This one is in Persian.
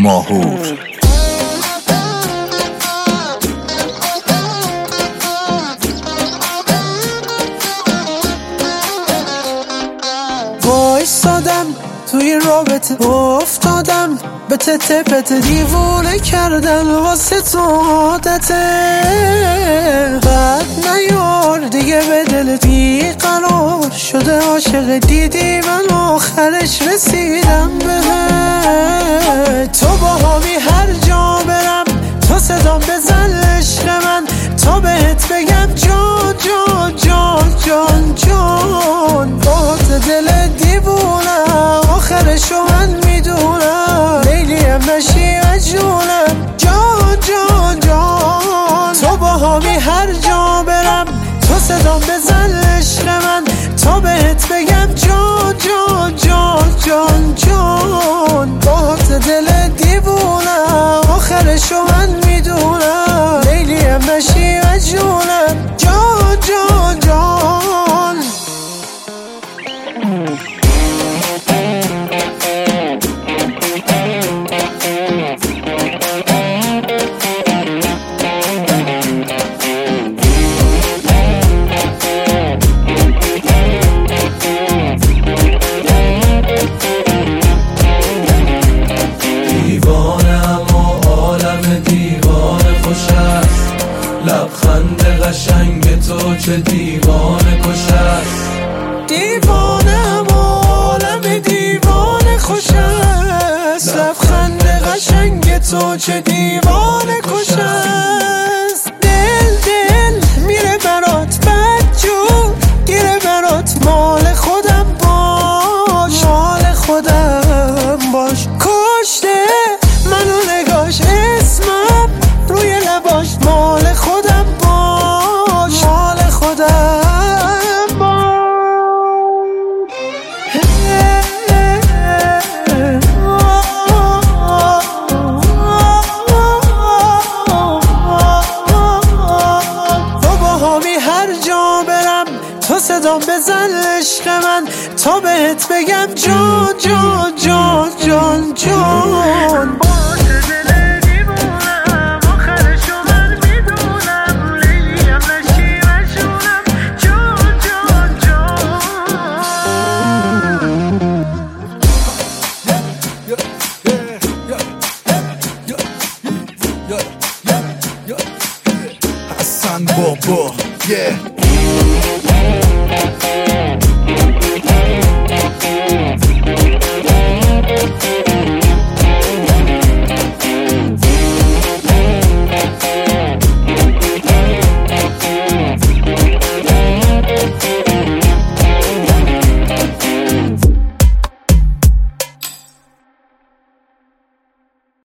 ماهور. وایستادم توی رابطه افتادم به تته پته، دیوونه کردن واسه تو عادته. بعد نیار دیگه به دل بیقرار شده عاشق، دیدی من آخرش رسیدم بهت. تو باهامی هر جا برم تو صدام بزن عشق من، تا بهت بگم جان جان جان جان جان. باهات دل دیوونم آخرشو من میدونم، لیلیم نشی مجنونم جان جان جان. تو باهامی هر جا برم تو صدام بزن عشق من، تا بهت بگم جان جان جان جان جان. باهات دل دیوونم آخرشو من میدونم، لیلیم نشی مجنونم جان جان جان. لبخند قشنگ تو چه دیوانه کش است. دیوانم عالم دیوانه خوش است، لبخند قشنگ تو چه دیوانه کش است. دل میره برات بدجور، گیره برات مال خودم باش، مال خودم باش. کشته منو نگاش اسمم روی لباش، مال خودم باش، مال خودم باش. تو باهامی هر جا برم تو صدام بزن عشق من، تا بهت بگم جان جان جان جان جان. Hassan Bobo, yeah.